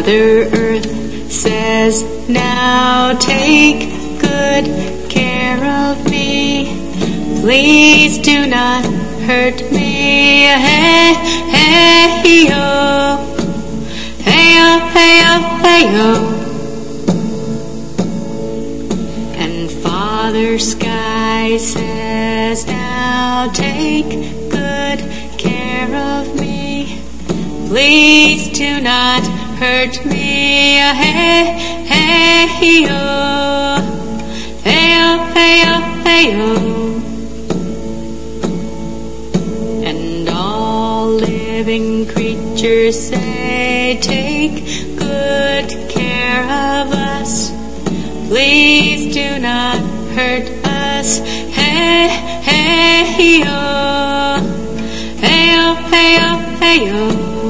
Mother Earth says, now take good care of me. Please do not hurt me. Hey, hey, yo. Hey, yo, hey, yo, hey, yo. And Father Sky says, now take good care of me. Please do not hurt me. Hey, hey, yo. Hey, yo, hey, yo, hey, yo. And all living creatures say, take good care of us. Please do not hurt us. Hey, hey, yo. Hey, yo, hey, yo, hey, yo.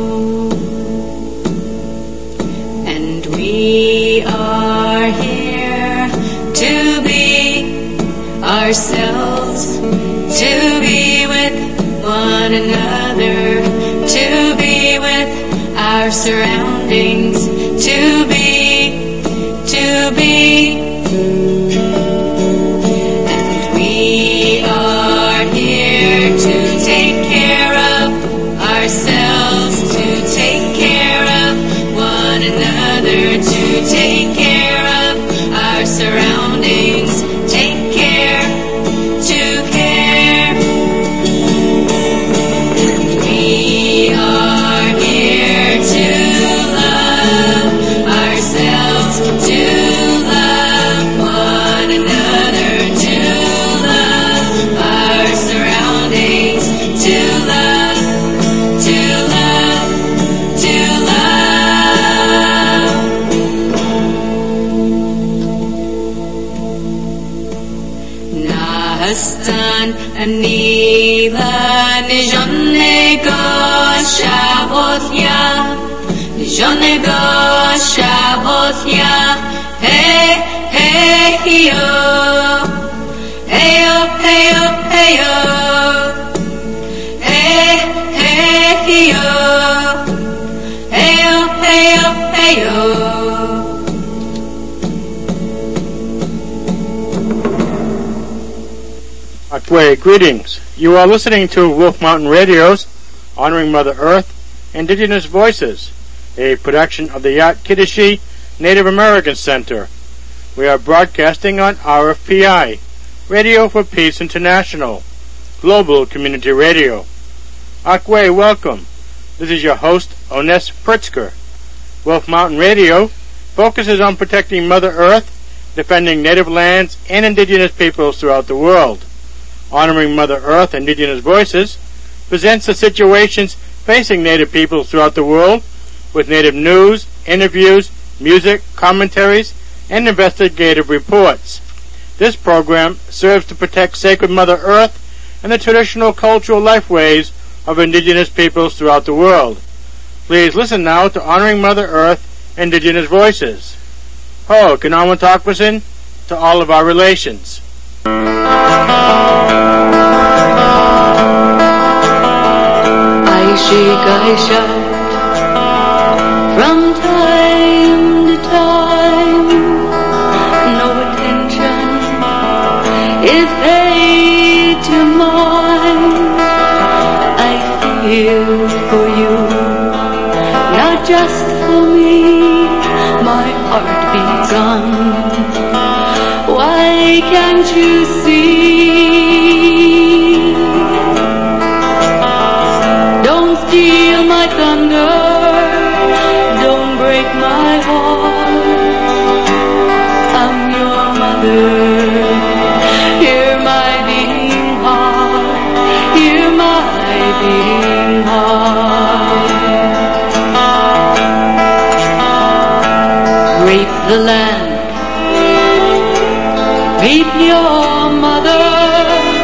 And we are here to be ourselves, to be with one another, to be with our surroundings, to be. And we are here to take care of ourselves, to take care of one another, to take care of our surroundings, take care, to care. And we are here to love ourselves, to love one another, to love our surroundings, to love, to love, to love. Nahastan anila nijonego shabothya, nijonego shabothya. Hey, hey, yo. Hey, yo, hey, yo, hey, yo. Hey, hey, yo. Hey, yo, hey, yo, hey, yo. Akwe, greetings. You are listening to Wolf Mountain Radio's Honoring Mother Earth, Indigenous Voices, a production of the Yat Kiddishi Native American Center. We are broadcasting on RFPI, Radio for Peace International, Global Community Radio. Akwe, welcome. This is your host, Ones Pritzker. Wolf Mountain Radio focuses on protecting Mother Earth, defending native lands and indigenous peoples throughout the world. Honoring Mother Earth, Indigenous Voices presents the situations facing native peoples throughout the world with native news, interviews, music, commentaries, and investigative reports. This program serves to protect sacred Mother Earth and the traditional cultural lifeways of indigenous peoples throughout the world. Please listen now to Honoring Mother Earth, Indigenous Voices. Ho, Kinawan Takwasin, to all of our relations. Aisha, Aisha, from time to time, no attention is paid to mine. I feel for you, not just for me, my heart beats on. Why can't you see? Don't steal my thunder, don't break my heart. I'm your mother. Hear my beating heart, hear my beating heart. Rape the land, rape your mother.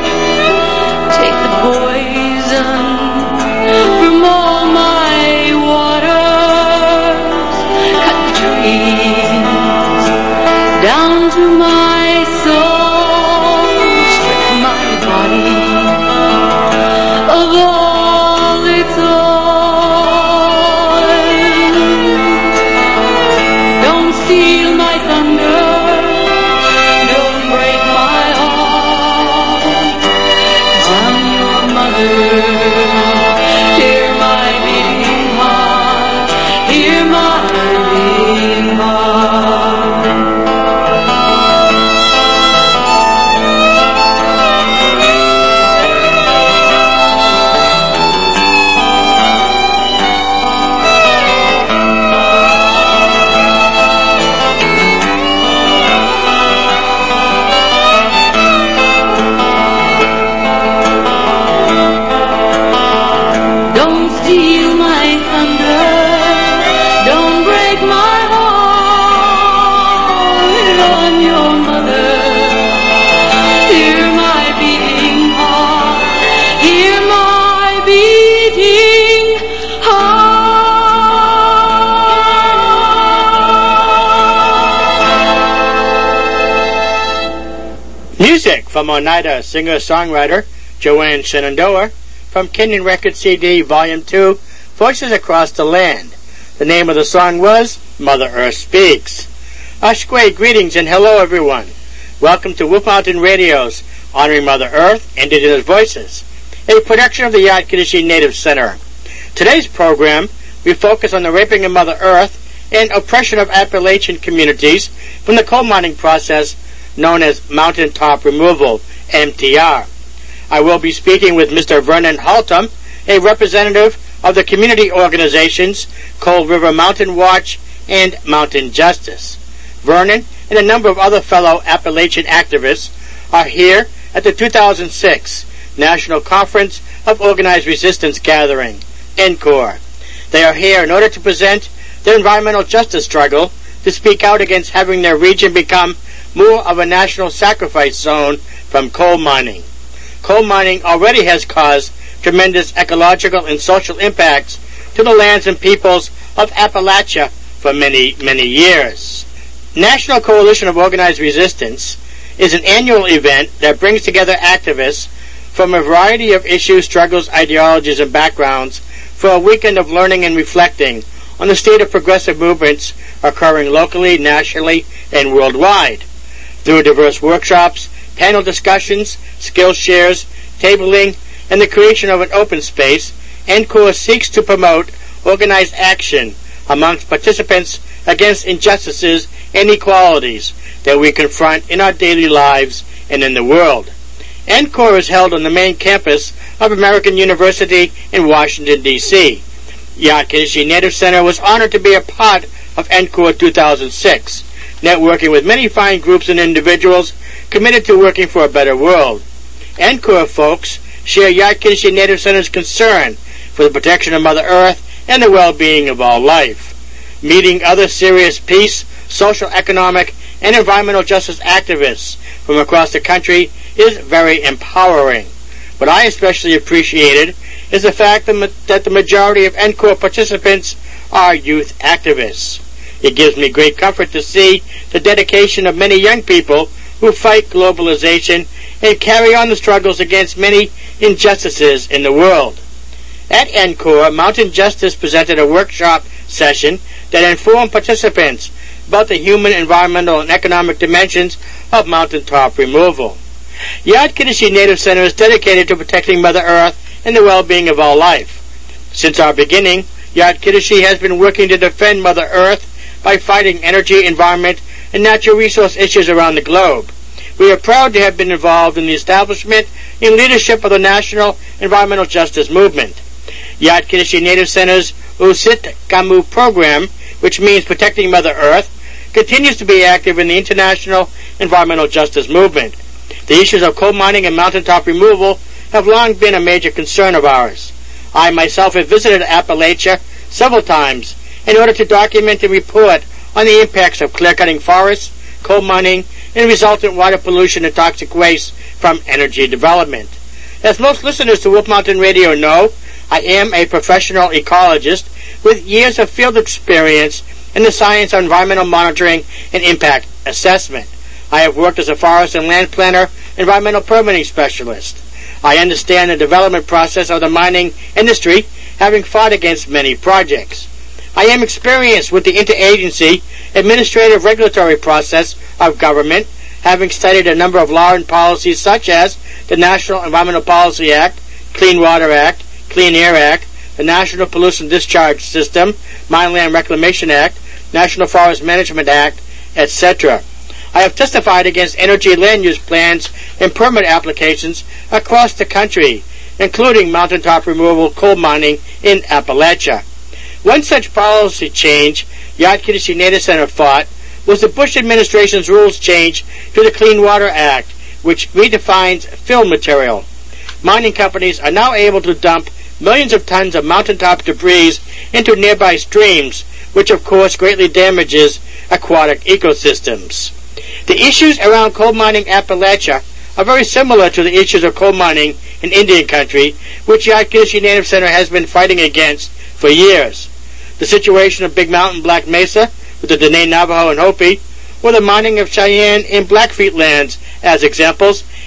from Oneida singer-songwriter Joanne Shenandoah, from Kenyon Records CD Volume 2, Voices Across the Land. The name of the song was Mother Earth Speaks. Ashkwe, greetings and hello everyone. Welcome to Wolf Mountain Radio's Honoring Mother Earth, Indigenous Voices, a production of the Yat-Kidesi Native Center. Today's program, we focus on the raping of Mother Earth and oppression of Appalachian communities from the coal mining process known as mountaintop removal, MTR. I will be speaking with Mr. Vernon Haltom, a representative of the community organizations Coal River Mountain Watch and Mountain Justice. Vernon and a number of other fellow Appalachian activists are here at the 2006 National Conference of Organized Resistance Gathering, NCOR. They are here in order to present their environmental justice struggle to speak out against having their region become more of a national sacrifice zone from coal mining. Coal mining already has caused tremendous ecological and social impacts to the lands and peoples of Appalachia for many, many years. National Coalition of Organized Resistance is an annual event that brings together activists from a variety of issues, struggles, ideologies, and backgrounds for a weekend of learning and reflecting on the state of progressive movements occurring locally, nationally, and worldwide. Through diverse workshops, panel discussions, skill shares, tabling, and the creation of an open space, NCOR seeks to promote organized action amongst participants against injustices and inequalities that we confront in our daily lives and in the world. NCOR is held on the main campus of American University in Washington, D.C. Yat-Kidesi Native Center was honored to be a part of NCOR 2006, networking with many fine groups and individuals committed to working for a better world. NCOR folks share Yat-Kidesi Native Center's concern for the protection of Mother Earth and the well-being of all life. Meeting other serious peace, social, economic, and environmental justice activists from across the country is very empowering. What I especially appreciated is the fact that the majority of NCOR participants are youth activists. It gives me great comfort to see the dedication of many young people who fight globalization and carry on the struggles against many injustices in the world. At NCOR, Mountain Justice presented a workshop session that informed participants about the human, environmental, and economic dimensions of mountaintop removal. Yat-Kidesi Native Center is dedicated to protecting Mother Earth and the well-being of all life. Since our beginning, Yat-Kidesi has been working to defend Mother Earth by fighting energy, environment, and natural resource issues around the globe. We are proud to have been involved in the establishment and leadership of the National Environmental Justice Movement. Yat-Kidesi Native Center's Usit Kamu program, which means protecting Mother Earth, continues to be active in the international environmental justice movement. The issues of coal mining and mountaintop removal have long been a major concern of ours. I myself have visited Appalachia several times in order to document and report on the impacts of clear-cutting forests, coal mining, and resultant water pollution and toxic waste from energy development. As most listeners to Wolf Mountain Radio know, I am a professional ecologist with years of field experience in the science of environmental monitoring and impact assessment. I have worked as a forest and land planner, environmental permitting specialist. I understand the development process of the mining industry, having fought against many projects. I am experienced with the interagency administrative regulatory process of government, having studied a number of law and policies such as the National Environmental Policy Act, Clean Water Act, Clean Air Act, the National Pollution Discharge System, Mineland Reclamation Act, National Forest Management Act, etc. I have testified against energy land use plans and permit applications across the country, including mountaintop removal coal mining in Appalachia. One such policy change Yat-Kidesi Native Center fought was the Bush administration's rules change to the Clean Water Act, which redefines fill material. Mining companies are now able to dump millions of tons of mountaintop debris into nearby streams, which of course greatly damages aquatic ecosystems. The issues around coal mining Appalachia are very similar to the issues of coal mining in Indian country, which Yat-Kidesi Native Center has been fighting against for years. The situation of Big Mountain Black Mesa with the Dene Navajo and Hopi, or the mining of Cheyenne and Blackfeet lands as examples,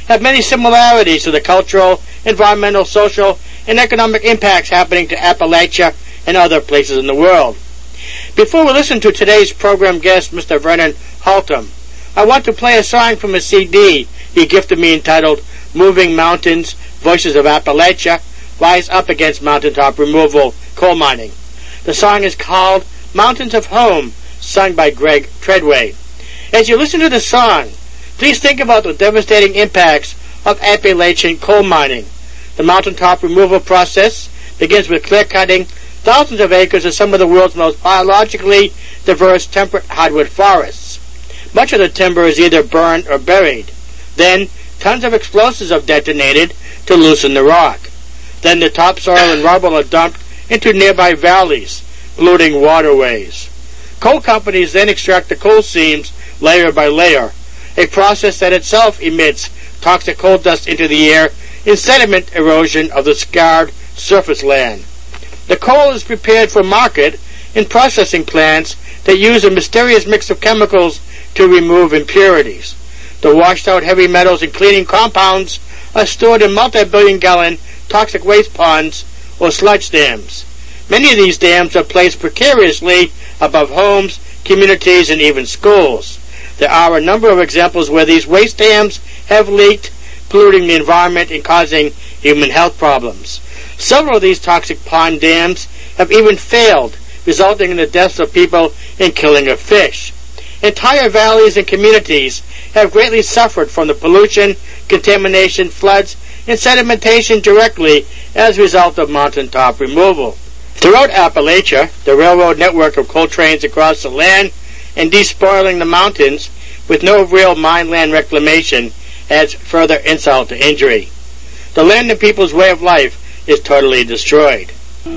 have many similarities to the cultural, environmental, social, and economic impacts happening to Appalachia and other places in the world. Before we listen to today's program guest, Mr. Vernon Haltom, I want to play a song from a CD he gifted me entitled Moving Mountains, Voices of Appalachia, Rise Up Against Mountaintop Removal, Coal Mining. The song is called Mountains of Home, sung by Greg Treadway. As you listen to the song, please think about the devastating impacts of Appalachian coal mining. The mountaintop removal process begins with clear-cutting thousands of acres of some of the world's most biologically diverse temperate hardwood forests. Much of the timber is either burned or buried. Then, tons of explosives are detonated to loosen the rock. Then the topsoil and rubble are dumped into nearby valleys, polluting waterways. Coal companies then extract the coal seams layer by layer, a process that itself emits toxic coal dust into the air in sediment erosion of the scarred surface land. The coal is prepared for market in processing plants that use a mysterious mix of chemicals to remove impurities. The washed-out heavy metals and cleaning compounds are stored in multi-billion-gallon toxic waste ponds or sludge dams. Many of these dams are placed precariously above homes, communities, and even schools. There are a number of examples where these waste dams have leaked, polluting the environment and causing human health problems. Several of these toxic pond dams have even failed, resulting in the deaths of people and killing of fish. Entire valleys and communities have greatly suffered from the pollution, contamination, floods, and sedimentation directly as a result of mountaintop removal. Throughout Appalachia, the railroad network of coal trains across the land and despoiling the mountains with no real mine land reclamation adds further insult to injury. The land and people's way of life is totally destroyed.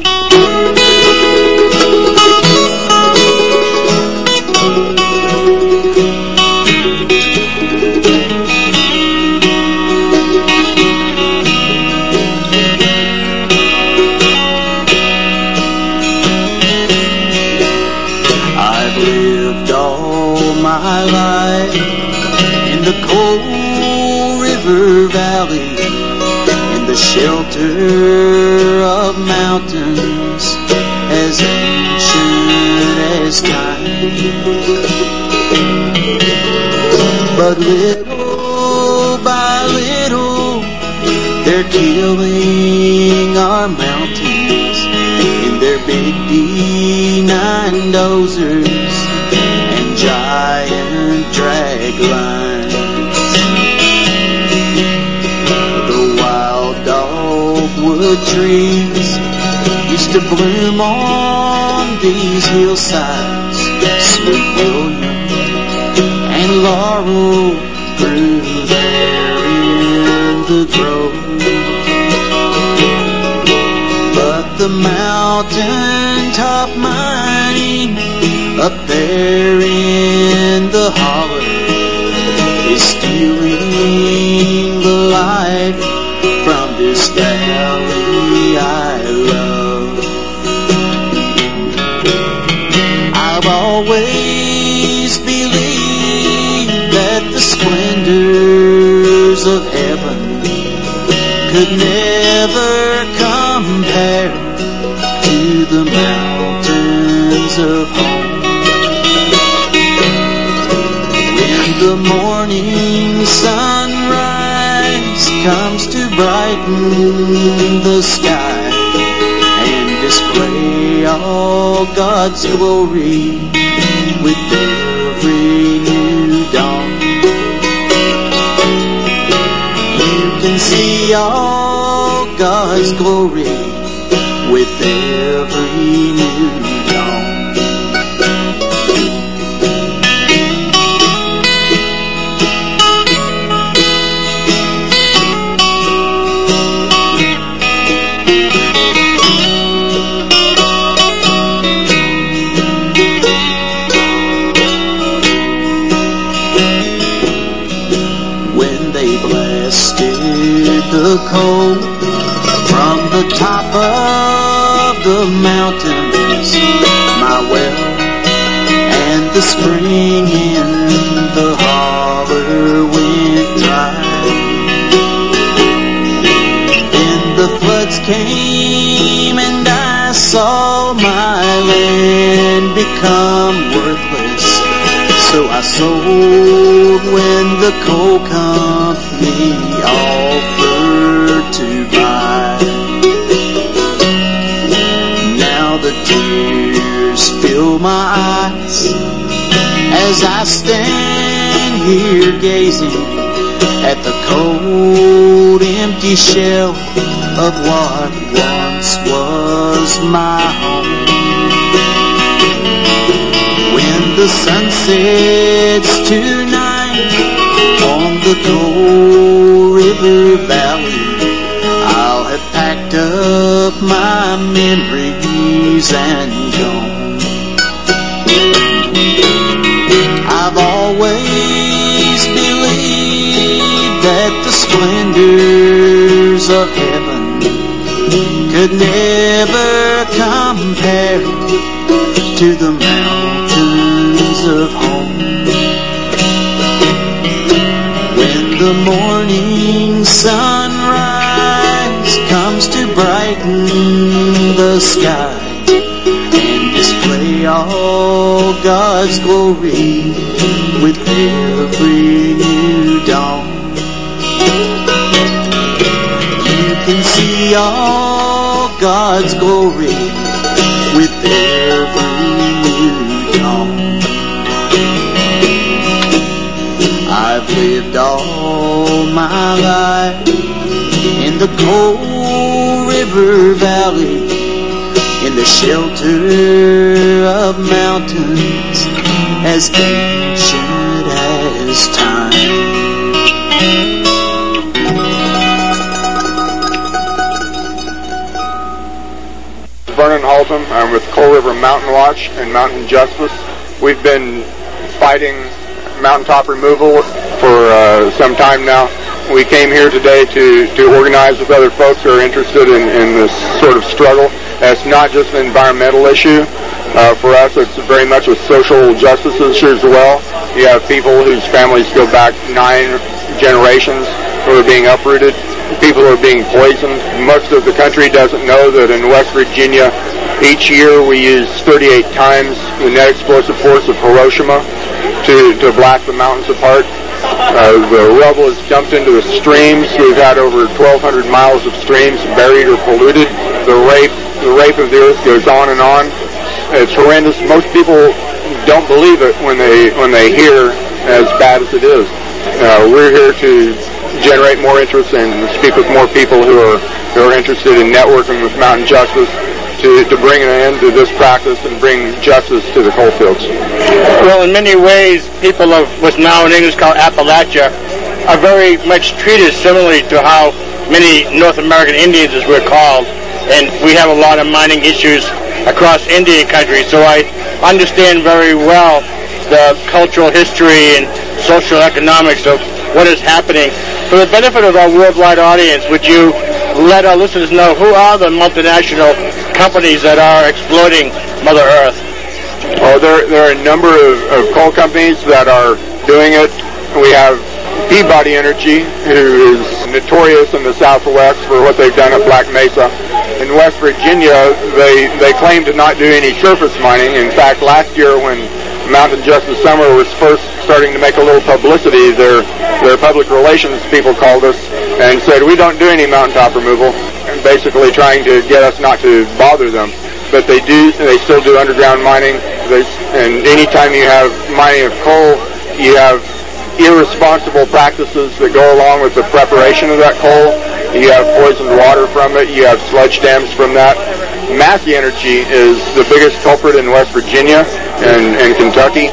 I've lived all my life in the Coal River Valley, in the shelter of mountains as ancient as time. But little by little, they're killing our mountains in their big D9 dozers and giant drag lines. The wild dogwood trees used to bloom on these hillsides. Sweet William and laurel grew there in the grove. But the mountaintop mining up there in the holler is stealing the life from this valley I love. I've always believed that the splendors of heaven could never compare to the mountains of home. When the morning sunrise comes to brighten the sky and display all God's glory with every new dawn, you can see all God's glory with every new dawn. When they blasted the coal from the top of the mountains, my well and the spring in the holler went dry. came and I saw my land become worthless. So I sold when the coal company offered to buy. Now the tears fill my eyes as I stand here gazing at the cold, empty shell of what once was my home. When the sun sets tonight on the Coal River Valley, I'll have packed up my memories and gone. I've always believed that the splendors of heaven could never compare to the mountains of home. When the morning sunrise comes to brighten the sky and display all God's glory with every new dawn, you can see all God's glory with every new dawn. I've lived all my life in the Coal River Valley, in the shelter of mountains as ancient as time. Vernon Haltom. I'm with Coal River Mountain Watch and Mountain Justice. We've been fighting mountaintop removal for some time now. We came here today to organize with other folks who are interested in this sort of struggle. And it's not just an environmental issue. For us, it's very much a social justice issue as well. You have people whose families go back 9 generations who are being uprooted. People who are being poisoned. Most of the country doesn't know that in West Virginia, each year we use 38 times the net explosive force of Hiroshima to blast the mountains apart. The rubble is dumped into the streams. We've had over 1,200 miles of streams buried or polluted. The rape of the earth goes on and on. It's horrendous. Most people don't believe it when they hear as bad as it is. We're here to generate more interest and speak with more people who are interested in networking with Mountain Justice to bring an end to this practice and bring justice to the coal fields. Well, in many ways, people of what's now in English called Appalachia are very much treated similarly to how many North American Indians, as we're called, and we have a lot of mining issues across Indian country, so I understand very well the cultural history and social economics of what is happening. For the benefit of our worldwide audience, would you let our listeners know who are the multinational companies that are exploiting Mother Earth? Oh, there are a number of coal companies that are doing it. We have Peabody Energy, who is notorious in the Southwest for what they've done at Black Mesa. In West Virginia, they claim to not do any surface mining. In fact, last year when Mountain Justice Summer was first starting to make a little publicity, their public relations people called us and said, we don't do any mountaintop removal, basically trying to get us not to bother them. But they still do underground mining, and anytime you have mining of coal, you have irresponsible practices that go along with the preparation of that coal. You have poisoned water from it, you have sludge dams from that. Massey Energy is the biggest culprit in West Virginia and Kentucky.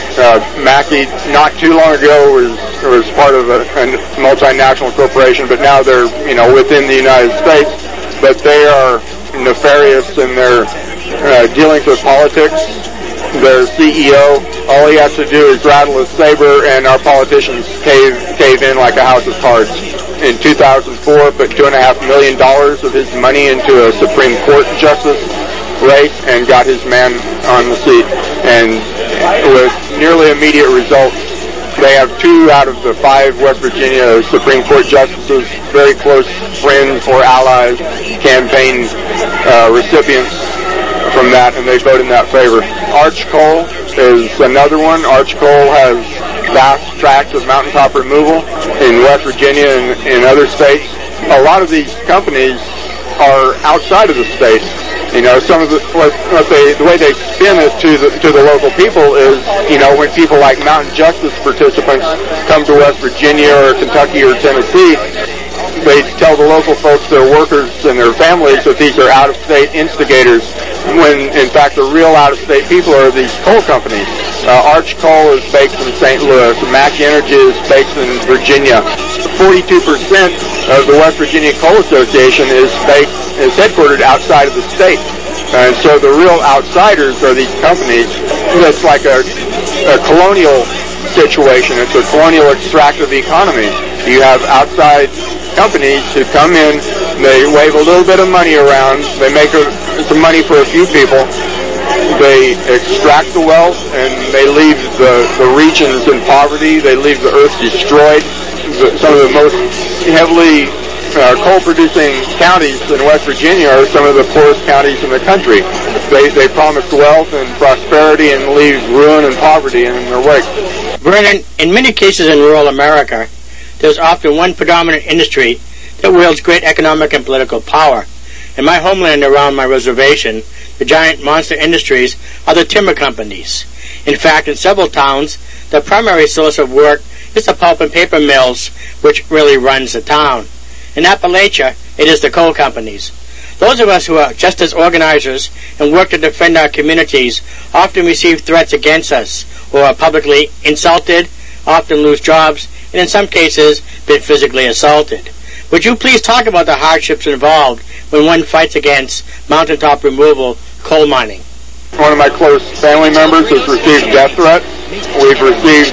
Massey, not too long ago, was part of a multinational corporation, but now they're within the United States. But they are nefarious in their dealings with politics. Their CEO, all he has to do is rattle his saber, and our politicians cave in like a house of cards. In 2004, put $2.5 million of his money into a Supreme Court justice race and got his man on the seat. And with nearly immediate results, They have 2 out of the 5 West Virginia Supreme Court justices, very close friends or allies, campaign recipients from that, and they vote in that favor. Arch Coal is another one. Arch Coal has vast tracts of mountaintop removal in West Virginia and in other states. A lot of these companies are outside of the state. You know, some of the way they spin it to the local people is, you know, when people like Mountain Justice participants come to West Virginia or Kentucky or Tennessee, they tell the local folks, their workers and their families, that these are out-of-state instigators, when in fact the real out-of-state people are these coal companies. Arch Coal is based in St. Louis. Mackey Energy is based in Virginia. 42% of the West Virginia Coal Association is headquartered outside of the state. And so the real outsiders are these companies. It's like a colonial situation. It's a colonial extractive economy. You have outside companies who come in, they wave a little bit of money around, they make some money for a few people, they extract the wealth, and they leave the regions in poverty, they leave the earth destroyed. Some of the most heavily coal-producing counties in West Virginia are some of the poorest counties in the country. They promise wealth and prosperity and leave ruin and poverty in their wake. Vernon, in many cases in rural America, there's often one predominant industry that wields great economic and political power. In my homeland around my reservation, the giant monster industries are the timber companies. In fact, in several towns, the primary source of work is the pulp and paper mills, which really runs the town. In Appalachia, it is the coal companies. Those of us who are just as organizers and work to defend our communities often receive threats against us, or are publicly insulted, often lose jobs, and in some cases been physically assaulted. Would you please talk about the hardships involved when one fights against mountaintop removal coal mining? One of my close family members has received death threats. We've received,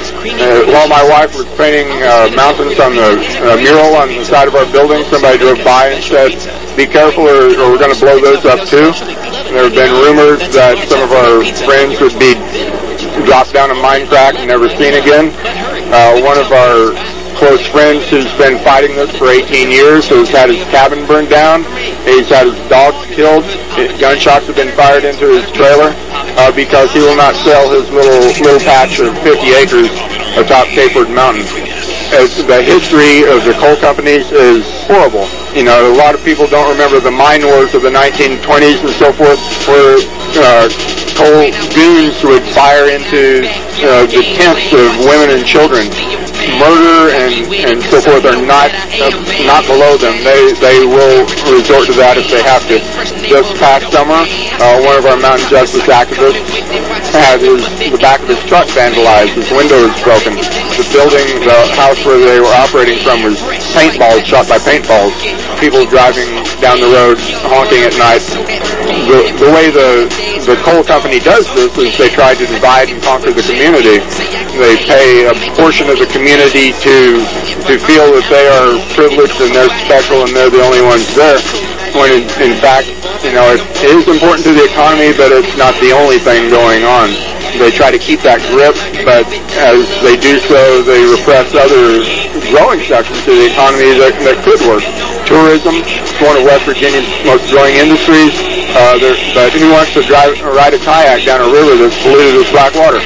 while my wife was painting mountains on the mural on the side of our building, somebody drove by and said, "Be careful or we're going to blow those up too." And there have been rumors that some of our friends would be dropped down a mine crack and never seen again. One of our close friends who's been fighting this for 18 years has had his cabin burned down. He's had his dogs killed. Gunshots have been fired into his trailer because he will not sell his little patch of 50 acres atop Cape Word Mountain. The history of the coal companies is horrible. You know, a lot of people don't remember the mine wars of the 1920s and so forth, where coal goons would fire into the tents of women and children. Murder and so forth are not below them. They will resort to that if they have to. This past summer, one of our Mountain Justice activists had the back of his truck vandalized. His window was broken. The house where they were operating from was paintballs, shot by paintballs. People driving down the road, honking at night. The way the coal company does this is they try to divide and conquer the community. They pay a portion of the community to feel that they are privileged and they're special and they're the only ones there. When in fact, you know, it is important to the economy, but it's not the only thing going on. They try to keep that grip, but as they do so, they repress other growing sections of the economy that could work. Tourism is one of West Virginia's most growing industries, but who wants to ride a kayak down a river that's polluted with black water?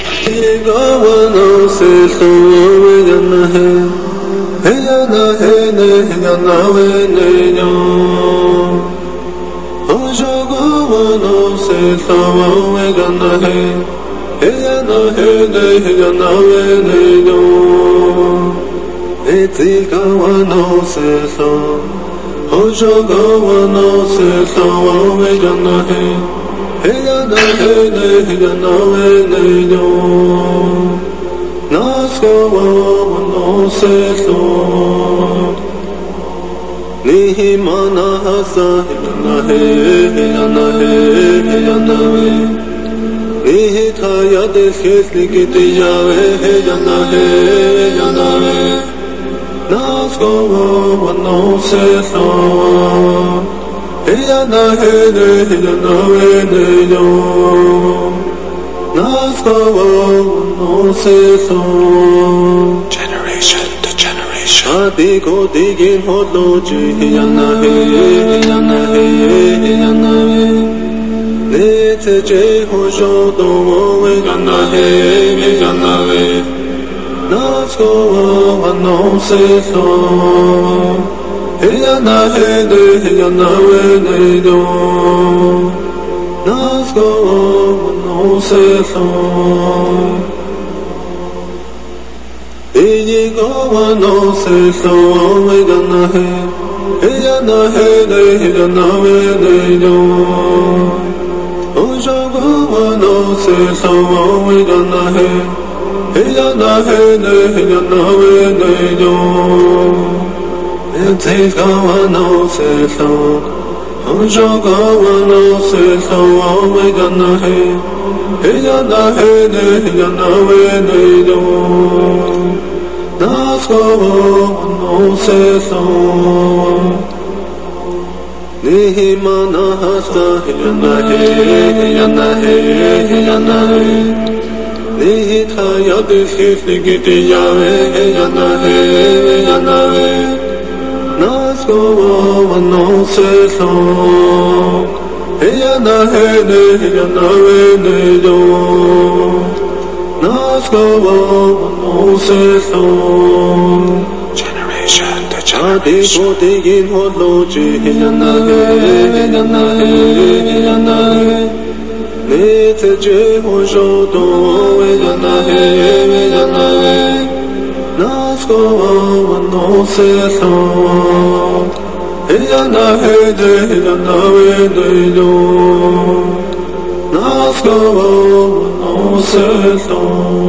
Let's go. Generation to generation. Adiko digin hodloji yanahe Nete je hojodo we yanahe Nasko ano se so Yanahe de yanawe ne do Nasko ano se so Iyigo ano se so we yanahe de yanawe ne do Ojogo ano se so we yanahe de yanawe ne do Take a one no say so, Ojogo no say so, we gonna hey, we do. Nasko no say so, Nihimana hasta yana Nihita yadis nigiti yana Nasko no say so yanahe ne do Nasko no say so Generation to generation Adiko digin hodloji yanahe Nete je hojodo yanahe Nasko no say so Yanahe de yanawe ne do Nasko no say so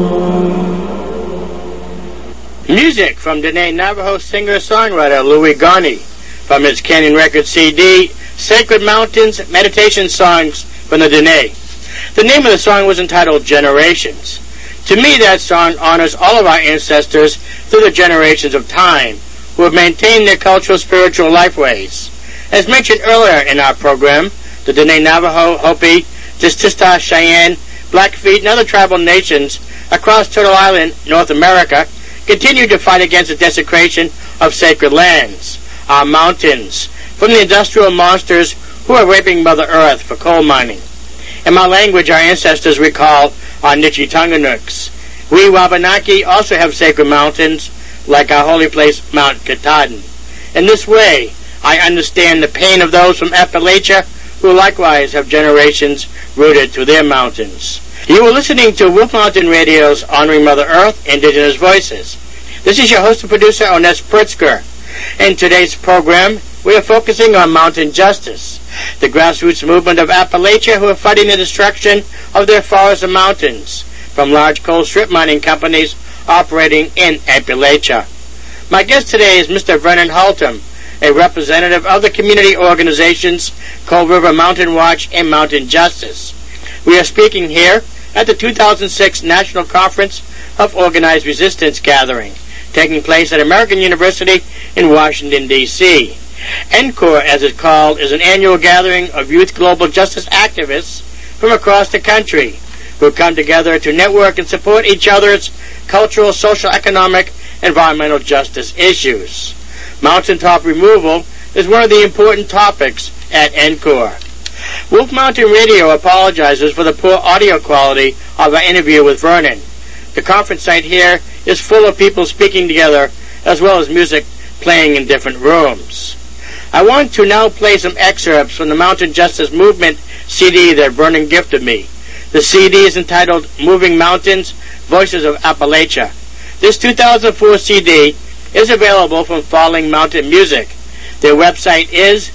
Music from Dene Navajo singer-songwriter Louis Garney from his Canyon Records CD, Sacred Mountains Meditation Songs from the Dene. The name of the song was entitled Generations. To me, that song honors all of our ancestors through the generations of time who have maintained their cultural spiritual lifeways. As mentioned earlier in our program, the Dene Navajo, Hopi, Distista, Cheyenne, Blackfeet, and other tribal nations across Turtle Island, North America, continue to fight against the desecration of sacred lands, our mountains, from the industrial monsters who are raping Mother Earth for coal mining. In my language, our ancestors recall our Nichitunganooks. We Wabanaki also have sacred mountains, like our holy place, Mount Katahdin. In this way, I understand the pain of those from Appalachia who likewise have generations rooted to their mountains. You are listening to Wolf Mountain Radio's Honoring Mother Earth, Indigenous Voices. This is your host and producer, Ones Pritzker. In today's program, we are focusing on mountain justice, the grassroots movement of Appalachia who are fighting the destruction of their forests and mountains from large coal strip mining companies operating in Appalachia. My guest today is Mr. Vernon Haltom, a representative of the community organizations Cold River Mountain Watch and Mountain Justice. We are speaking here at the 2006 National Conference of Organized Resistance Gathering, taking place at American University in Washington, D.C. NCORE, as it's called, is an annual gathering of youth global justice activists from across the country who come together to network and support each other's cultural, social, economic, environmental justice issues. Mountaintop removal is one of the important topics at NCORE. Wolf Mountain Radio apologizes for the poor audio quality of our interview with Vernon. The conference site here is full of people speaking together, as well as music playing in different rooms. I want to now play some excerpts from the Mountain Justice Movement CD that Vernon gifted me. The CD is entitled Moving Mountains, Voices of Appalachia. This 2004 CD is available from Falling Mountain Music. Their website is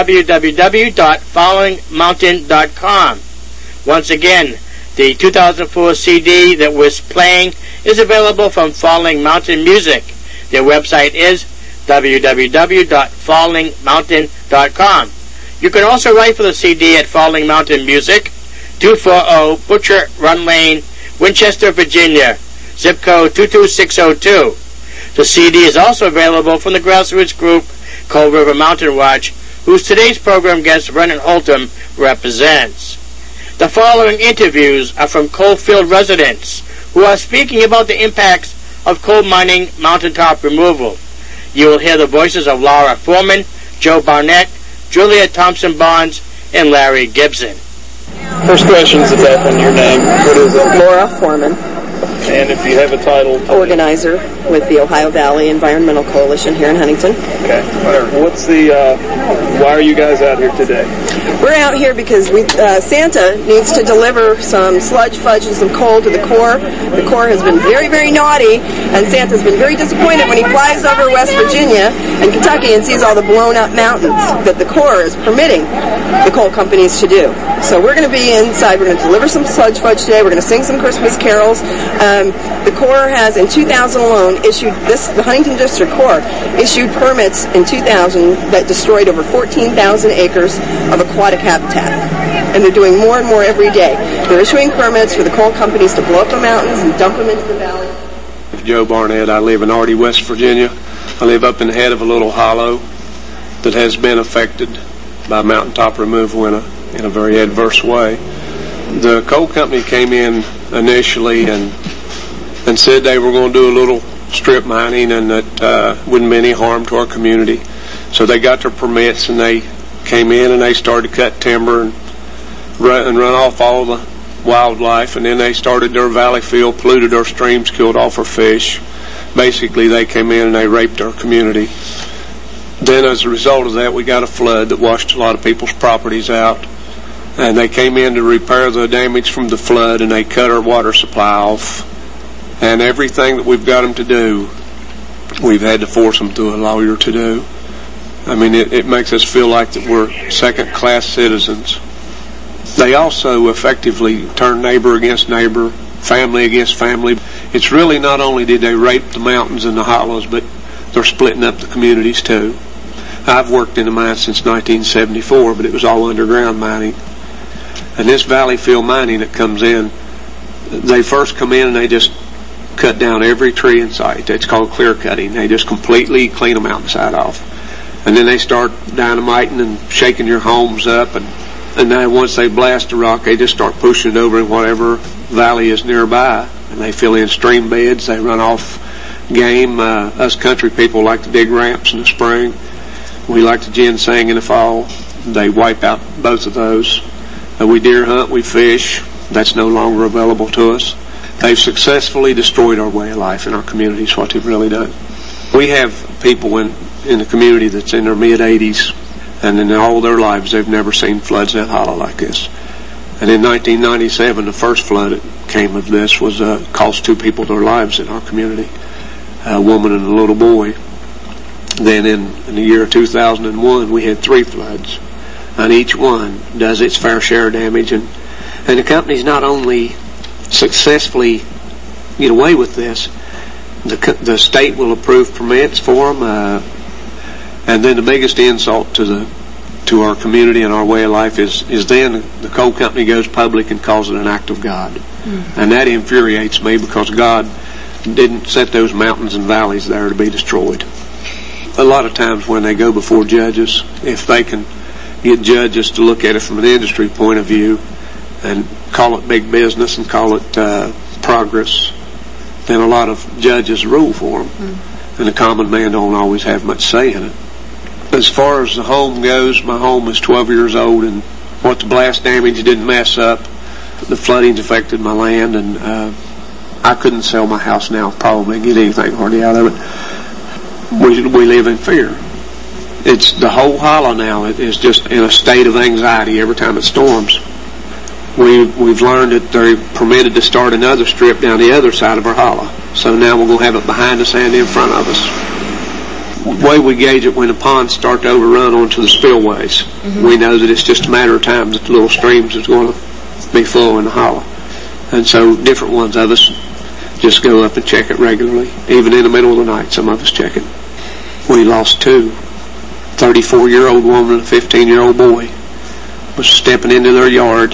www.fallingmountain.com. Once again, the 2004 CD that was playing is available from Falling Mountain Music. Their website is www.fallingmountain.com. You can also write for the CD at Falling Mountain Music, 240 Butcher Run Lane, Winchester, Virginia, zip code 22602. The CD is also available from the grassroots group Cold River Mountain Watch, whose today's program guest Vernon Haltom represents. The following interviews are from Coalfield residents who are speaking about the impacts of coal mining mountaintop removal. You will hear the voices of Laura Foreman, Joe Barnett, Julia Thompson Bonds, and Larry Gibson. First question is on your name. What is it? Laura Foreman. And if you have a title? Organizer with the Ohio Valley Environmental Coalition here in Huntington. Okay. Why are you guys out here today? We're out here because Santa needs to deliver some sludge fudge and some coal to the Corps. The Corps has been very, very naughty, and Santa's been very disappointed when he flies over West Virginia and Kentucky and sees all the blown up mountains that the Corps is permitting the coal companies to do. So we're going to be inside. We're going to deliver some sludge fudge today. We're going to sing some Christmas carols. The Corps has, in 2000 alone, the Huntington District Corps issued permits in 2000 that destroyed over 14,000 acres of aquatic habitat. And they're doing more and more every day. They're issuing permits for the coal companies to blow up the mountains and dump them into the valley. Joe Barnett. I live in Artie, West Virginia. I live up in the head of a little hollow that has been affected by mountaintop removal in a very adverse way. The coal company came in initially and said they were going to do a little strip mining and that wouldn't be any harm to our community. So they got their permits and they came in and they started to cut timber and run off all the wildlife, and then they started their valley field, polluted our streams, killed off our fish. Basically, they came in and they raped our community. Then as a result of that, we got a flood that washed a lot of people's properties out, and they came in to repair the damage from the flood, and they cut our water supply off. And everything that we've got them to do, we've had to force them through a lawyer to do. I mean, it makes us feel like that we're second-class citizens. They also effectively turn neighbor against neighbor, family against family. It's really not only did they rape the mountains and the hollows, but they're splitting up the communities too. I've worked in the mine since 1974, but it was all underground mining. And this valley field mining that comes in, they first come in and they just cut down every tree in sight. It's called clear cutting. They just completely clean the mountainside off. And then they start dynamiting and shaking your homes up, and then once they blast the rock, they just start pushing it over in whatever valley is nearby, and they fill in stream beds. They run off game. Us country people like to dig ramps in the spring. We like to ginseng in the fall. They wipe out both of those. We deer hunt, we fish. That's no longer available to us. They've successfully destroyed our way of life in our communities, what they've really done. We have people in the community that's in their mid-80s, and in all their lives they've never seen floods that hollow like this. And in 1997, the first flood that came of this was cost 2 people their lives in our community, a woman and a little boy. Then in the year 2001, we had 3 floods, and each one does its fair share of damage. And the companies not only successfully get away with this, the state will approve permits for them, and then the biggest insult to our community and our way of life is then the coal company goes public and calls it an act of God. Mm-hmm. And that infuriates me, because God didn't set those mountains and valleys there to be destroyed. A lot of times when they go before judges, if they can get judges to look at it from an industry point of view and call it big business and call it progress, then a lot of judges rule for them. Mm-hmm. And the common man don't always have much say in it. As far as the home goes, my home is 12 years old, and what the blast damage didn't mess up, the flooding's affected my land, and I couldn't sell my house now, probably get anything hardly out of it. We live in fear. It's the whole hollow now. It is just in a state of anxiety every time it storms. We've learned that they're permitted to start another strip down the other side of our hollow. So now we're going to have it behind us and in front of us. The way we gauge it, when the ponds start to overrun onto the spillways, mm-hmm. we know that it's just a matter of time that the little streams is going to be full in the hollow. And so different ones of us just go up and check it regularly. Even in the middle of the night, some of us check it. We lost 2. 34-year-old woman and a 15-year-old boy was stepping into their yard,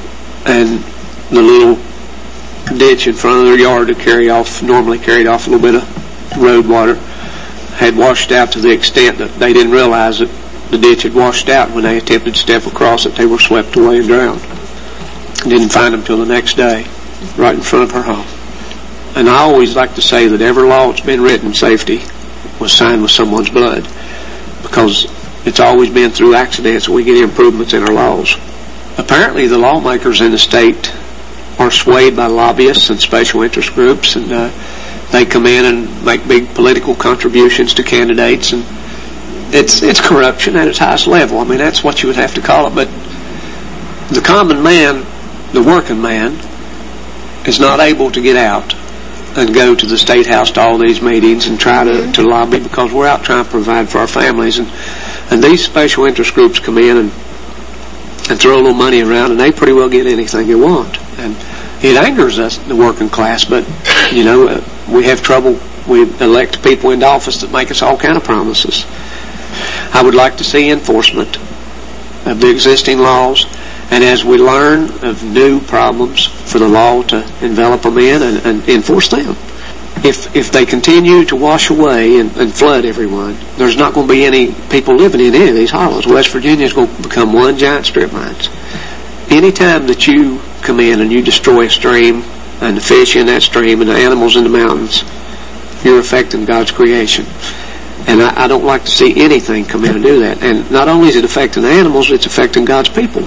and the little ditch in front of their yard that normally carried off a little bit of road water, had washed out to the extent that they didn't realize that the ditch had washed out. When they attempted to step across it, they were swept away and drowned. Didn't find them till the next day, right in front of her home. And I always like to say that every law that's been written in safety was signed with someone's blood, because it's always been through accidents that we get improvements in our laws. Apparently the lawmakers in the state are swayed by lobbyists and special interest groups, and they come in and make big political contributions to candidates, and it's corruption at its highest level. I mean, that's what you would have to call it. But the common man, the working man, is not able to get out and go to the State House to all these meetings and try to lobby, because we're out trying to provide for our families. And these special interest groups come in and throw a little money around, and they pretty well get anything they want. And it angers us, the working class, but, you know, we have trouble. We elect people into office that make us all kind of promises. I would like to see enforcement of the existing laws, and as we learn of new problems, for the law to envelop them in and enforce them. If they continue to wash away and flood everyone, there's not going to be any people living in any of these hollows. West Virginia is going to become one giant strip mines. Any time that you come in and you destroy a stream and the fish in that stream and the animals in the mountains, you're affecting God's creation. And I don't like to see anything come in and do that. And not only is it affecting the animals, it's affecting God's people.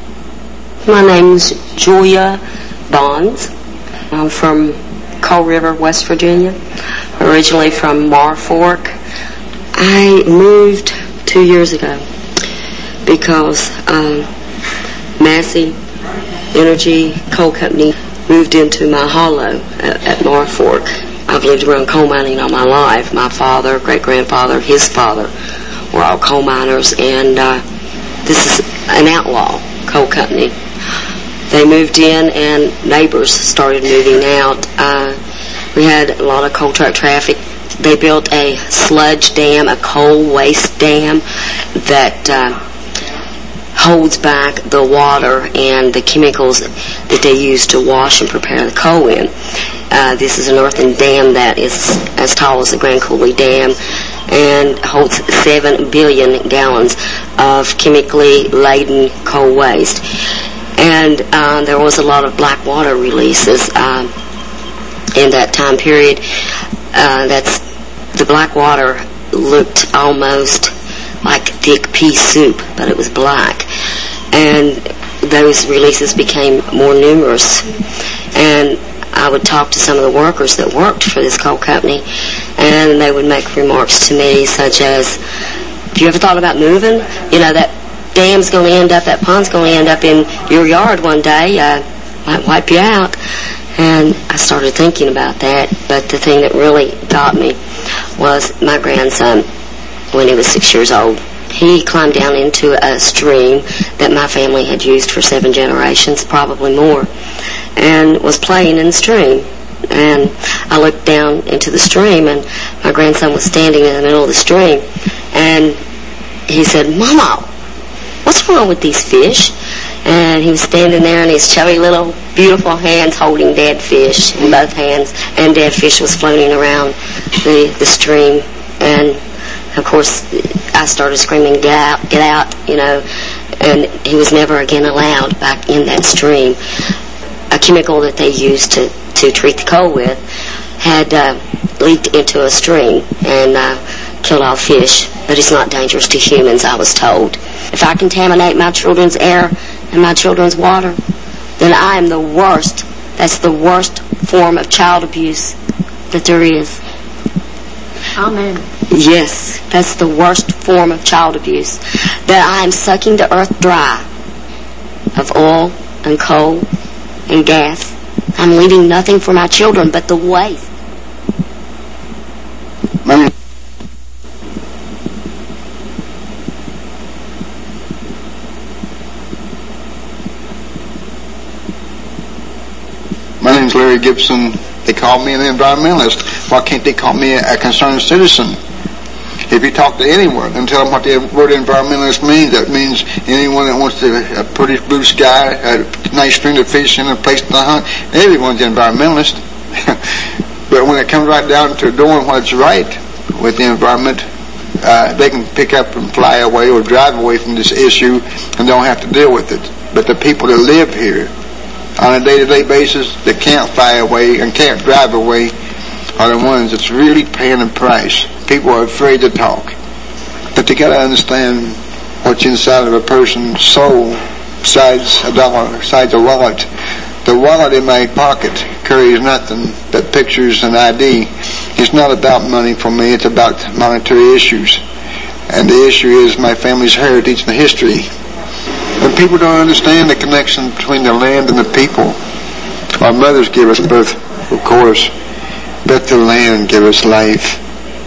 My name's Julia Bonds. I'm from Coal River, West Virginia, originally from Mar Fork. I moved 2 years ago because Massey Energy Coal Company moved into my hollow at Mar Fork. I've lived around coal mining all my life. My father, great-grandfather, his father were all coal miners, and this is an outlaw coal company. They moved in, and neighbors started moving out. We had a lot of coal truck traffic. They built a sludge dam, a coal waste dam that holds back the water and the chemicals that they use to wash and prepare the coal in. This is an earthen dam that is as tall as the Grand Coulee Dam and holds 7 billion gallons of chemically laden coal waste. And there was a lot of black water releases in that time period. The black water looked almost like thick pea soup, but it was black. And those releases became more numerous. And I would talk to some of the workers that worked for this coal company, and they would make remarks to me such as, have you ever thought about moving? You know, that dam's going to end up, that pond's going to end up in your yard one day, might wipe you out. And I started thinking about that, but the thing that really got me was my grandson, when he was 6 years old. He climbed down into a stream that my family had used for 7 generations, probably more, and was playing in the stream. And I looked down into the stream, and my grandson was standing in the middle of the stream, and he said, "Mama, what's wrong with these fish?" And he was standing there in his chubby little beautiful hands holding dead fish in both hands, and dead fish was floating around the stream. And of course I started screaming, get out, you know, and he was never again allowed back in that stream. A chemical that they used to treat the coal with had leaked into a stream and killed all fish, but it's not dangerous to humans, I was told. If I contaminate my children's air and my children's water, then I am the worst. That's the worst form of child abuse that there is. Amen. Yes, that's the worst form of child abuse. That I am sucking the earth dry of oil and coal and gas. I'm leaving nothing for my children but the waste. My name's Larry Gibson. They call me an environmentalist. Why can't they call me a concerned citizen? If you talk to anyone and tell them what the word environmentalist means, that means anyone that wants a pretty blue sky, a nice string of fish, and a place to hunt, everyone's an environmentalist. But when it comes right down to doing what's right with the environment, they can pick up and fly away or drive away from this issue and don't have to deal with it. But the people that live here on a day-to-day basis that can't fly away and can't drive away are the ones that's really paying the price. People are afraid to talk. But they got to understand what's inside of a person's soul besides a dollar, besides a wallet. The wallet in my pocket carries nothing but pictures and ID. It's not about money for me, it's about monetary issues. And the issue is my family's heritage and history. And people don't understand the connection between the land and the people. Our mothers give us birth, of course, but the land gave us life.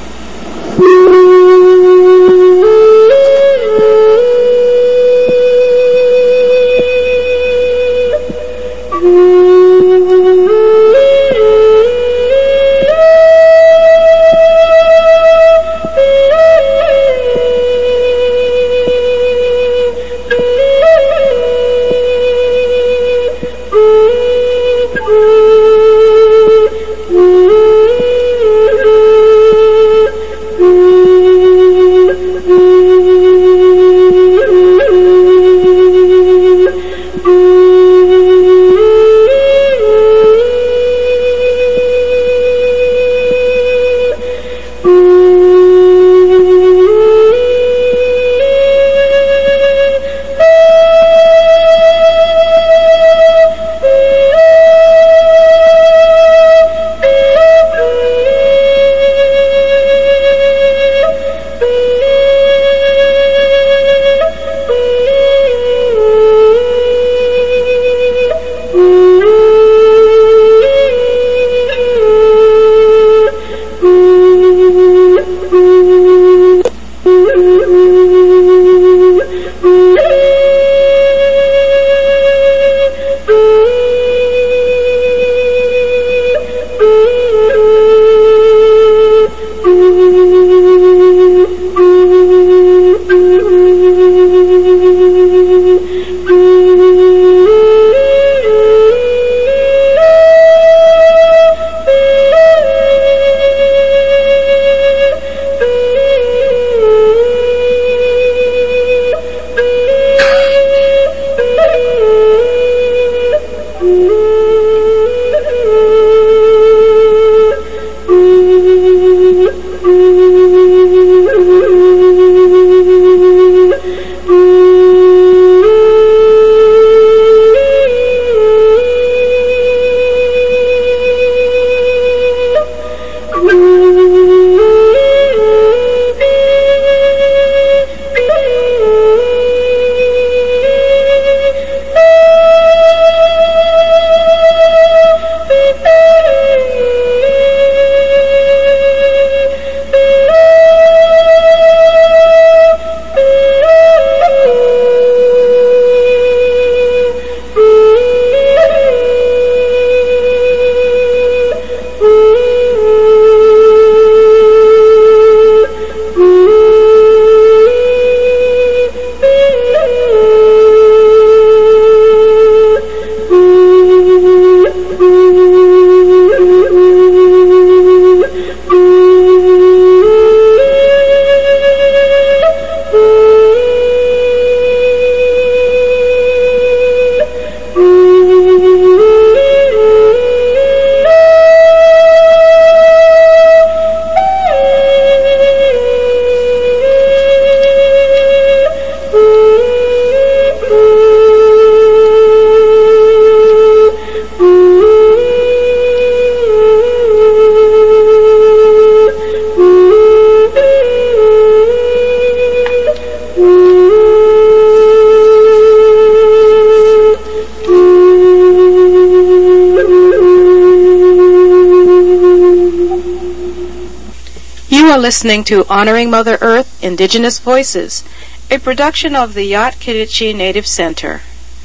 You are listening to Honoring Mother Earth, Indigenous Voices, a production of the Yat-Kiditchi Native Center.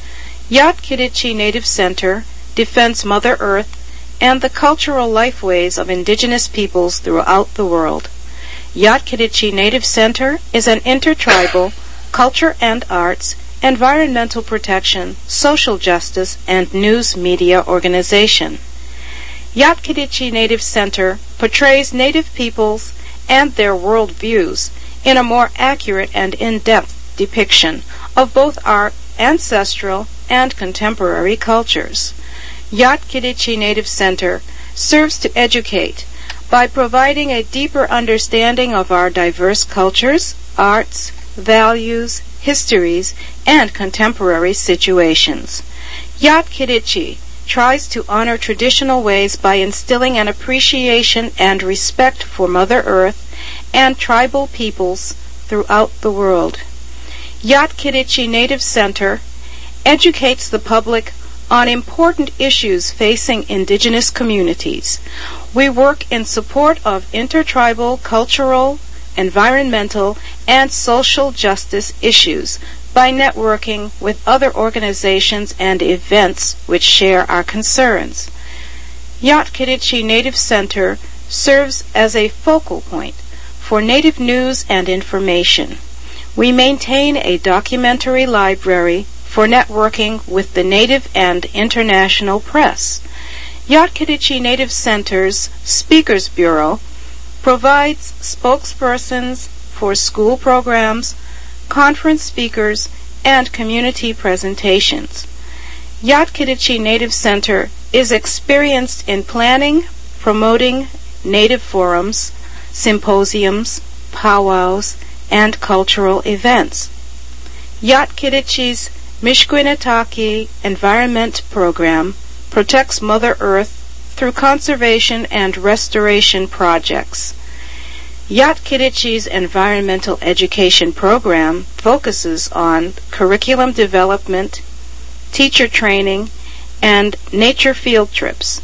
Yat-Kiditchi Native Center defends Mother Earth and the cultural lifeways of indigenous peoples throughout the world. Yat-Kiditchi Native Center is an intertribal, culture and arts, environmental protection, social justice, and news media organization. Yat-Kiditchi Native Center portrays Native peoples and their world views in a more accurate and in-depth depiction of both our ancestral and contemporary cultures. Yat Kiditchi Native Center serves to educate by providing a deeper understanding of our diverse cultures, arts, values, histories, and contemporary situations. Yat Kiditchi tries to honor traditional ways by instilling an appreciation and respect for Mother Earth and tribal peoples throughout the world. Yat Kiditchi Native Center educates the public on important issues facing indigenous communities. We work in support of intertribal, cultural, environmental, and social justice issues by networking with other organizations and events which share our concerns. Yat Kiditchi Native Center serves as a focal point for Native news and information. We maintain a documentary library for networking with the Native and international press. Yat Kiditchi Native Center's Speakers Bureau provides spokespersons for school programs, conference speakers, and community presentations. Yat Kiditchi Native Center is experienced in planning, promoting Native forums, symposiums, powwows, and cultural events. Yat Kiditchi's Mishkwinetaki Environment Program protects Mother Earth through conservation and restoration projects. Yat Kiditchi's environmental education program focuses on curriculum development, teacher training, and nature field trips.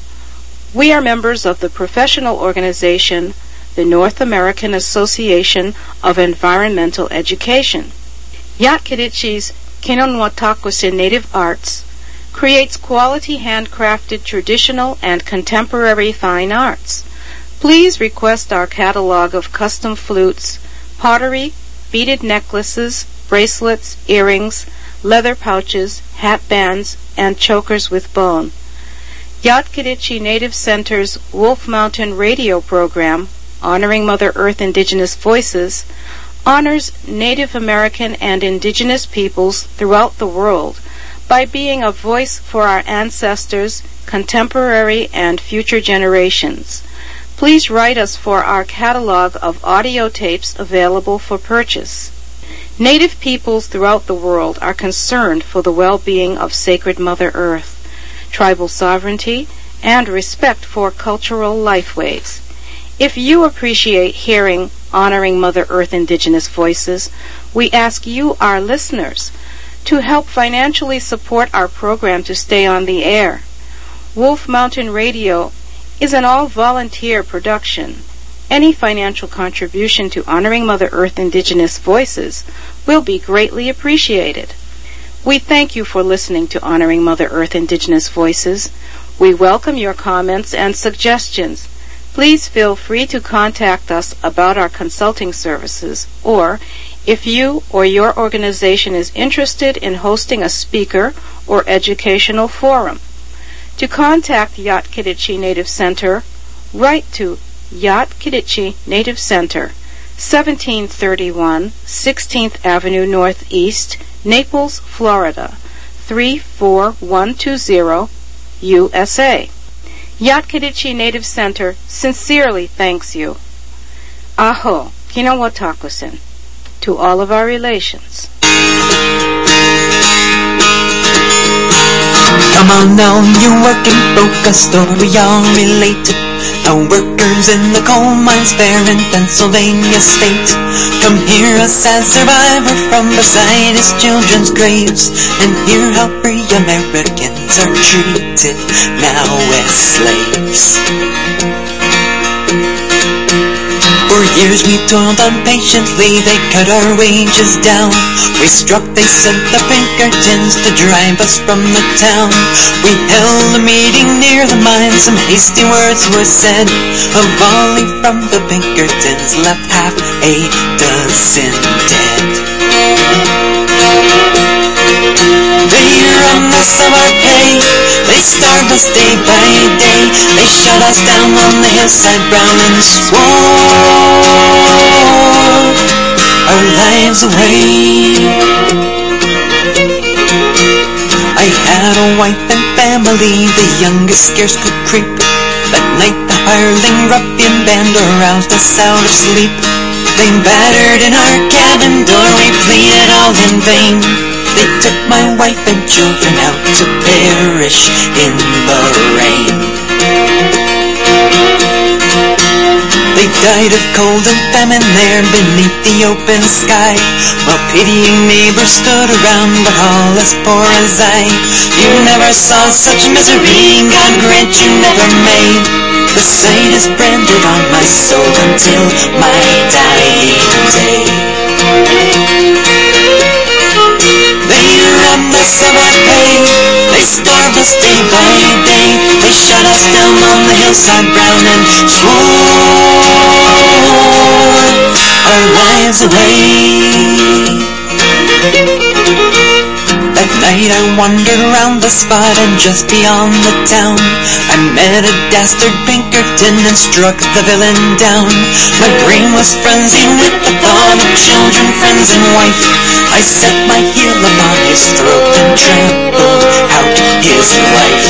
We are members of the professional organization, the North American Association of Environmental Education. Yat Kiditchi's Kinonwatakwesen Native Arts creates quality handcrafted traditional and contemporary fine arts. Please request our catalog of custom flutes, pottery, beaded necklaces, bracelets, earrings, leather pouches, hat bands, and chokers with bone. Yat Kiditchi Native Center's Wolf Mountain radio program, honoring Mother Earth Indigenous Voices, honors Native American and Indigenous peoples throughout the world by being a voice for our ancestors, contemporary and future generations. Please write us for our catalog of audio tapes available for purchase. Native peoples throughout the world are concerned for the well-being of sacred Mother Earth, tribal sovereignty, and respect for cultural lifeways. If you appreciate hearing Honoring Mother Earth Indigenous Voices, we ask you, our listeners, to help financially support our program to stay on the air. Wolf Mountain Radio is an all-volunteer production. Any financial contribution to Honoring Mother Earth Indigenous Voices will be greatly appreciated. We thank you for listening to Honoring Mother Earth Indigenous Voices. We welcome your comments and suggestions. Please feel free to contact us about our consulting services, or if you or your organization is interested in hosting a speaker or educational forum. To contact Yat Kiditchi Native Center, write to Yat Kiditchi Native Center, 1731 16th Avenue Northeast, Naples, Florida, 34120, USA. Yat Kiditchi Native Center sincerely thanks you. Aho, Kinonwatakwesen, to all of our relations. Come on now, you working folk, a story all related. How workers in the coal mines there in Pennsylvania state come hear a sad survivor from beside his children's graves, and hear how free Americans are treated now as slaves. For years we toiled on patiently, they cut our wages down. We struck, they sent the Pinkertons to drive us from the town. We held a meeting near the mine, some hasty words were said. A volley from the Pinkertons left half a dozen dead. They robbed us of our pay, they starved us day by day. They shut us down on the hillside, brown and swore our lives away. I I had a wife and family, the youngest scarce could creep. That night the hireling ruffian band aroused us out of sleep. They battered in our cabin door, we pleaded all in vain. They took my wife and children out to perish in the rain. They died of cold and famine there beneath the open sky, while pitying neighbors stood around, but all as poor as I. You never saw such misery, God grant you never may. The sight is branded on my soul until my dying day. They robbed us of our pay, they starved us day by day. They shot us down on the hillside brown and swore our lives away. That night I wandered around the spot, and just beyond the town I met a dastard Pinkerton and struck the villain down. My brain was frenzied with the thought of children, friends, and wife. I set my heel upon his throat and trampled out his life.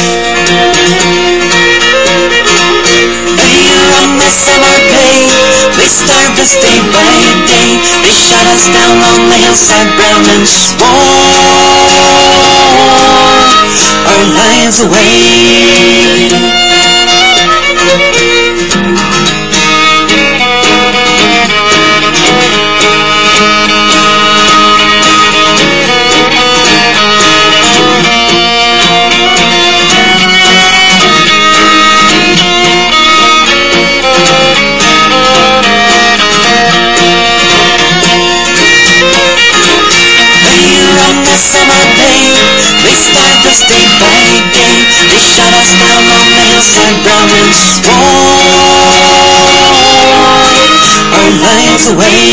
They robbed us of our pay, they starved us day by day. They shot us down on the hillside brown and swore our lives away. They starved us day by day. They shot us down on the hillside brown and swore our lives away.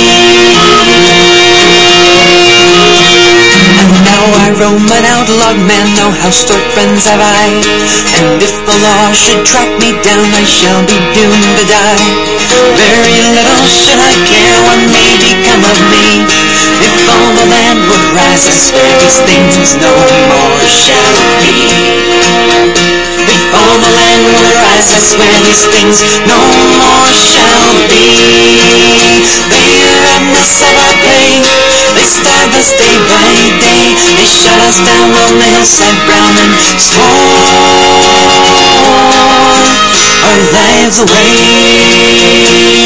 And now I roam an outlawed man, no house or friends have I. And if the law should track me down, I shall be doomed to die. Very little should I care what may become of me. If all the land would rise, I swear these things no more shall be. If all the land would rise, I swear these things no more shall be. They robbed us of our pay, they starved us day by day. They shot us down on the hillside brown and swore our lives away.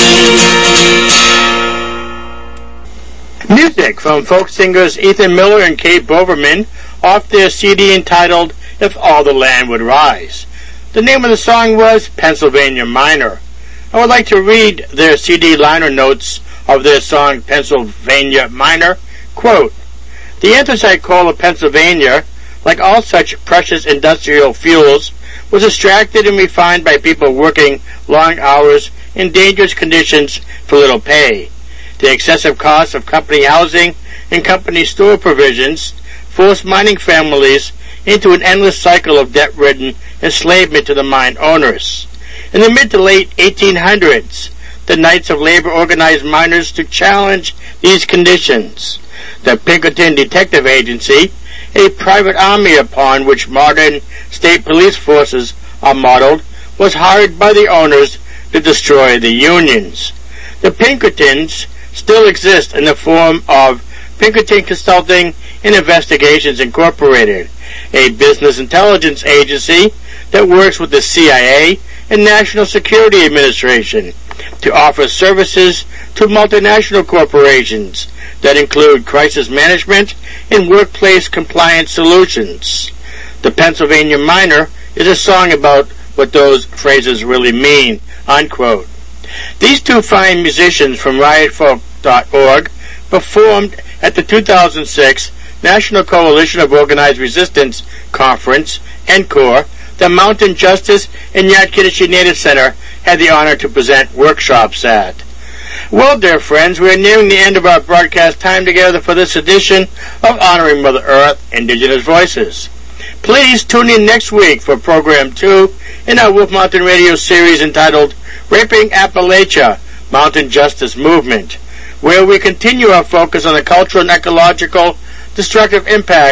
Music from folk singers Ethan Miller and Kate Boverman off their CD entitled If All the Land Would Rise. The name of the song was Pennsylvania Miner. I would like to read their CD liner notes of their song Pennsylvania Miner. Quote, the anthracite coal of Pennsylvania, like all such precious industrial fuels, was extracted and refined by people working long hours in dangerous conditions for little pay. The excessive cost of company housing and company store provisions forced mining families into an endless cycle of debt-ridden enslavement to the mine owners. In the mid to late 1800s, the Knights of Labor organized miners to challenge these conditions. The Pinkerton Detective Agency, a private army upon which modern state police forces are modeled, was hired by the owners to destroy the unions. The Pinkertons still exist in the form of Pinkerton Consulting and Investigations Incorporated, a business intelligence agency that works with the CIA and National Security Administration to offer services to multinational corporations that include crisis management and workplace compliance solutions. The Pennsylvania Miner is a song about what those phrases really mean, unquote. These two fine musicians from riotfolk.org performed at the 2006 National Coalition of Organized Resistance Conference, NCORE. The Mountain Justice and Yadkidishi Native Center had the honor to present workshops at. Well, dear friends, we are nearing the end of our broadcast time together for this edition of Honoring Mother Earth, Indigenous Voices. Please tune in next week for Program 2 in our Wolf Mountain Radio series entitled Raping Appalachia, Mountain Justice Movement, where we continue our focus on the cultural and ecological destructive impacts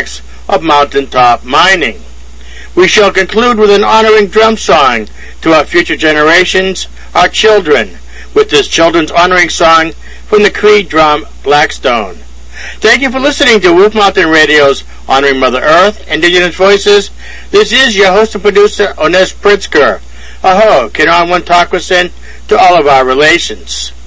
of mountaintop mining. We shall conclude with an honoring drum song to our future generations, our children, with this children's honoring song from the Cree Drum Blackstone. Thank you for listening to Wolf Mountain Radio's Honoring Mother Earth, Indigenous Voices. This is your host and producer, Ones Pritzker. Aho, Kiran Wantakwisen to all of our relations.